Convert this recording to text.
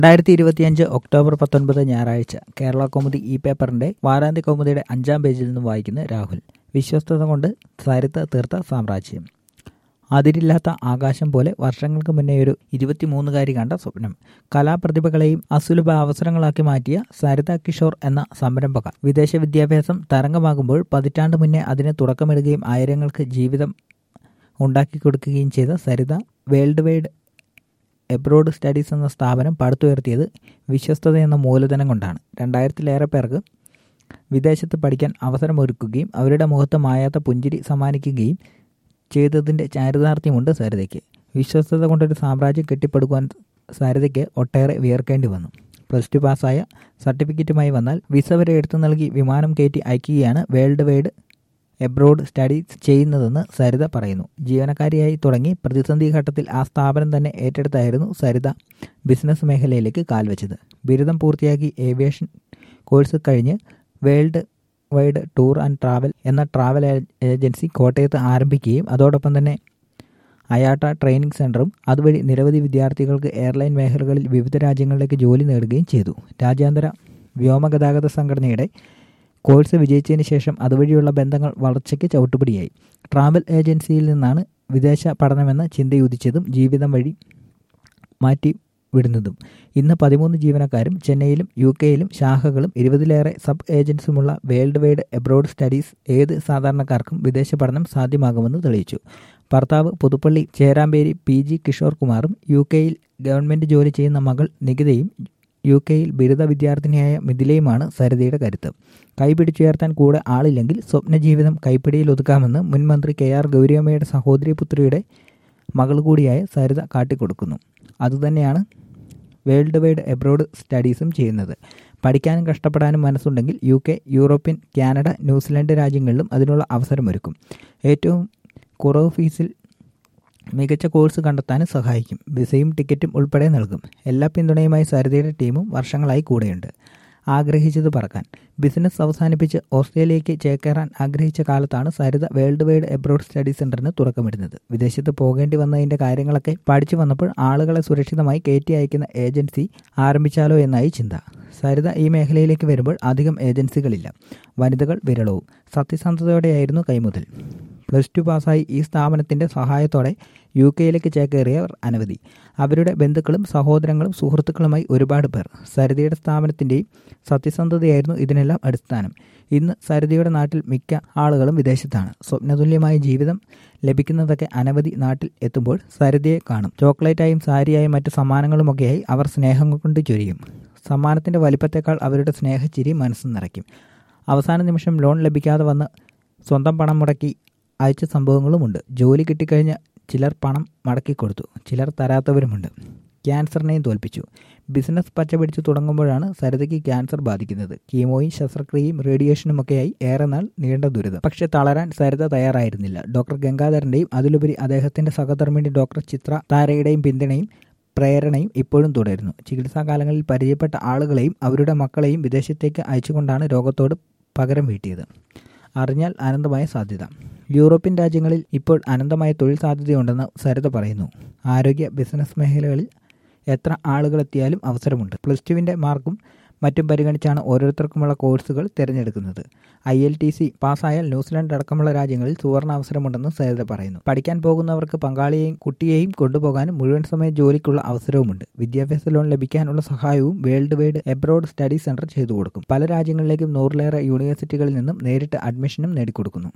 2025 October 19 ഞായറാഴ്ച കേരള കൗമുദി ഈ പേപ്പറിന്റെ വാരാന്ത്യ കൗമുദിയുടെ 5-ാം പേജിൽ നിന്ന് വായിക്കുന്ന രാഹുൽ. വിശ്വസ്തത കൊണ്ട് സരിത തീർത്ത സാമ്രാജ്യം. അതിരില്ലാത്ത ആകാശം പോലെ വർഷങ്ങൾക്ക് മുന്നേ ഒരു 23-കാരി കണ്ട സ്വപ്നം. കലാപ്രതിഭകളെയും അസുലഭ അവസരങ്ങളാക്കി മാറ്റിയ സരിത കിഷോർ എന്ന സംരംഭക. വിദേശ വിദ്യാഭ്യാസം തരംഗമാകുമ്പോൾ പതിറ്റാണ്ട് മുന്നേ അതിന് തുടക്കമിടുകയും ആയിരങ്ങൾക്ക് ജീവിതം ഉണ്ടാക്കിക്കൊടുക്കുകയും ചെയ്ത Saritha world wide abroad studies എന്ന സ്ഥാപനം പടുത്തുയർത്തിയത് വിശ്വസ്തത എന്ന മൂലധനം കൊണ്ടാണ്. 2000-ലേറെ പേർക്ക് വിദേശത്ത് പഠിക്കാൻ അവസരമൊരുക്കുകയും അവരുടെ മുഖത്ത് മായാത്ത പുഞ്ചിരി സമ്മാനിക്കുകയും ചെയ്തതിൻ്റെ ചാരിതാർത്ഥ്യമുണ്ട് സരിതയ്ക്ക്. വിശ്വസ്തത കൊണ്ടൊരു സാമ്രാജ്യം കെട്ടിപ്പടുക്കുവാൻ സരിതയ്ക്ക് ഒട്ടേറെ വിയർക്കേണ്ടി വന്നു. +2 പാസ്സായ സർട്ടിഫിക്കറ്റുമായി വന്നാൽ വിസ വരെ എടുത്തു നൽകി വിമാനം കയറ്റി അയക്കുകയാണ് വേൾഡ് വൈഡ് എബ്രോഡ് സ്റ്റഡീസ് ചെയ്യുന്നതെന്ന് സരിത പറയുന്നു. ജീവനക്കാരിയായി തുടങ്ങി പ്രതിസന്ധി ഘട്ടത്തിൽ ആ സ്ഥാപനം തന്നെ ഏറ്റെടുത്തായിരുന്നു സരിത ബിസിനസ് മേഖലയിലേക്ക് കാൽവെച്ചത്. ബിരുദം പൂർത്തിയാക്കി ഏവിയേഷൻ കോഴ്സ് കഴിഞ്ഞ് world wide tour and travel എന്ന ട്രാവൽ ഏജൻസി കോട്ടയത്ത് ആരംഭിക്കുകയും അതോടൊപ്പം തന്നെ അയാട്ട ട്രെയിനിങ് സെൻ്ററും അതുവഴി നിരവധി വിദ്യാർത്ഥികൾക്ക് എയർലൈൻ മേഖലകളിൽ വിവിധ രാജ്യങ്ങളിലേക്ക് ജോലി നേടുകയും ചെയ്തു. രാജ്യാന്തര വ്യോമഗതാഗത സംഘടനയുടെ കോഴ്സ് വിജയിച്ചതിന് ശേഷം അതുവഴിയുള്ള ബന്ധങ്ങൾ വളർച്ചയ്ക്ക് ചവിട്ടുപടിയായി. ട്രാവൽ ഏജൻസിയിൽ നിന്നാണ് വിദേശ പഠനമെന്ന ചിന്തയുദിച്ചതും ജീവിതം വഴി മാറ്റി വിടുന്നതും. ഇന്ന് 13 ജീവനക്കാരും ചെന്നൈയിലും UK-യിലും ശാഖകളും 20-ലേറെ സബ് ഏജൻസുമുള്ള വേൾഡ് വൈഡ് എബ്രോഡ് സ്റ്റഡീസ് ഏത് സാധാരണക്കാർക്കും വിദേശ പഠനം സാധ്യമാകുമെന്ന് തെളിയിച്ചു. ഭർത്താവ് പുതുപ്പള്ളി ചേരാമ്പേരി PG കിഷോർ കുമാറും UK-യിൽ ഗവൺമെൻറ് ജോലി ചെയ്യുന്ന മകൾ നികിതയും UK-യിൽ ബിരുദ വിദ്യാർത്ഥിനിയായ മിഥിലയുമാണ് സരിതയുടെ കരുത്ത്. കൈപിടിച്ചുയർത്താൻ കൂടെ ആളില്ലെങ്കിൽ സ്വപ്നജീവിതം കൈപ്പിടിയിൽ ഒതുക്കാമെന്ന് മുൻ മന്ത്രി KR ഗൗരിയമ്മയുടെ സഹോദരി പുത്രിയുടെ മകൾ കൂടിയായ സരിത കാട്ടിക്കൊടുക്കുന്നു. അതുതന്നെയാണ് വേൾഡ് വൈഡ് എബ്രോഡ് സ്റ്റഡീസും ചെയ്യുന്നത്. പഠിക്കാനും കഷ്ടപ്പെടാനും മനസ്സുണ്ടെങ്കിൽ UK, യൂറോപ്യൻ, കാനഡ, ന്യൂസിലൻഡ് രാജ്യങ്ങളിലും അതിനുള്ള അവസരമൊരുക്കും. ഏറ്റവും കുറവ് ഫീസിൽ മികച്ച കോഴ്സ് കണ്ടെത്താനും സഹായിക്കും. വിസയും ടിക്കറ്റും ഉൾപ്പെടെ നൽകും. എല്ലാ പിന്തുണയുമായി സരിതയുടെ ടീമും വർഷങ്ങളായി കൂടെയുണ്ട്. ആഗ്രഹിച്ചത് പറക്കാൻ. ബിസിനസ് അവസാനിപ്പിച്ച് ഓസ്ട്രേലിയയ്ക്ക് ചേക്കേറാൻ ആഗ്രഹിച്ച കാലത്താണ് Saritha world wide abroad study സെൻ്ററിന് തുടക്കമിടുന്നത്. വിദേശത്ത് പോകേണ്ടി വന്നതിൻ്റെ കാര്യങ്ങളൊക്കെ പഠിച്ചു വന്നപ്പോൾ ആളുകളെ സുരക്ഷിതമായി കയറ്റി അയക്കുന്ന ഏജൻസി ആരംഭിച്ചാലോ എന്നായി ചിന്ത. സരിത ഈ മേഖലയിലേക്ക് വരുമ്പോൾ അധികം ഏജൻസികളില്ല. വനിതകൾ വിരളവും. സത്യസന്ധതയോടെയായിരുന്നു കൈമുതൽ. +2 പാസ്സായി ഈ സ്ഥാപനത്തിൻ്റെ സഹായത്തോടെ UK-യിലേക്ക് ചേക്കേറിയവർ അനവധി. അവരുടെ ബന്ധുക്കളും സഹോദരങ്ങളും സുഹൃത്തുക്കളുമായി ഒരുപാട് പേർ. സരിതയുടെ സ്ഥാപനത്തിൻ്റെയും സത്യസന്ധതയായിരുന്നു ഇതിനെല്ലാം അടിസ്ഥാനം. ഇന്ന് സരിതയുടെ നാട്ടിൽ മിക്ക ആളുകളും വിദേശത്താണ്. സ്വപ്നതുല്യമായ ജീവിതം ലഭിക്കുന്നതൊക്കെ അനവധി നാട്ടിൽ എത്തുമ്പോൾ സരിതയെ കാണും. ചോക്ലേറ്റായും സാരിയായും മറ്റു സമ്മാനങ്ങളുമൊക്കെയായി അവർ സ്നേഹം കൊണ്ട് ചൊരിയും. സമ്മാനത്തിൻ്റെ വലിപ്പത്തേക്കാൾ അവരുടെ സ്നേഹച്ചിരി മനസ്സ് നിറയ്ക്കും. അവസാന നിമിഷം ലോൺ ലഭിക്കാതെ വന്ന് സ്വന്തം പണം മുടക്കി അയച്ച സംഭവങ്ങളുമുണ്ട്. ജോലി കിട്ടിക്കഴിഞ്ഞ് ചിലർ പണം മടക്കിക്കൊടുത്തു, ചിലർ തരാത്തവരുമുണ്ട്. ക്യാൻസറിനെയും തോൽപ്പിച്ചു. ബിസിനസ് പച്ചപിടിച്ച് തുടങ്ങുമ്പോഴാണ് സരിതയ്ക്ക് ക്യാൻസർ ബാധിക്കുന്നത്. കീമോയും ശസ്ത്രക്രിയയും റേഡിയേഷനുമൊക്കെയായി ഏറെ നാൾ നീണ്ട ദുരിതം. പക്ഷേ തളരാൻ സരിത തയ്യാറായിരുന്നില്ല. ഡോക്ടർ ഗംഗാധരൻ്റെയും അതിലുപരി അദ്ദേഹത്തിൻ്റെ സഹധർമ്മിണി ഡോക്ടർ ചിത്ര താരയുടെയും പിന്തുണയും പ്രേരണയും ഇപ്പോഴും തുടരുന്നു. ചികിത്സാകാലങ്ങളിൽ പരിചയപ്പെട്ട ആളുകളെയും അവരുടെ മക്കളെയും വിദേശത്തേക്ക് അയച്ചുകൊണ്ടാണ് രോഗത്തോട് പകരം വീട്ടിയത്. അറിഞ്ഞാൽ അനന്തമായ സാധ്യത. യൂറോപ്യൻ രാജ്യങ്ങളിൽ ഇപ്പോൾ അനന്തമായ തൊഴിൽ സാധ്യതയുണ്ടെന്ന് സരിത പറയുന്നു. ആരോഗ്യ ബിസിനസ് മേഖലകളിൽ എത്ര ആളുകളെത്തിയാലും അവസരമുണ്ട്. +2-ൻ്റെ മാർക്കും മറ്റും പരിഗണിച്ചാണ് ഓരോരുത്തർക്കുമുള്ള കോഴ്സുകൾ തിരഞ്ഞെടുക്കുന്നത്. IELTS പാസ്സായാൽ ന്യൂസിലൻഡ് അടക്കമുള്ള രാജ്യങ്ങളിൽ സുവർണ അവസരമുണ്ടെന്ന് സരിത പറയുന്നു. പഠിക്കാൻ പോകുന്നവർക്ക് പങ്കാളിയെയും കുട്ടിയെയും കൊണ്ടുപോകാനും മുഴുവൻ സമയ ജോലിക്കുള്ള അവസരവുമുണ്ട്. വിദ്യാഭ്യാസ ലോൺ ലഭിക്കാനുള്ള സഹായവും world wide abroad study centre ചെയ്തു കൊടുക്കും. പല രാജ്യങ്ങളിലേക്കും 100-ലേറെ യൂണിവേഴ്സിറ്റികളിൽ നിന്നും നേരിട്ട് അഡ്മിഷനും നേടിക്കൊടുക്കുന്നു.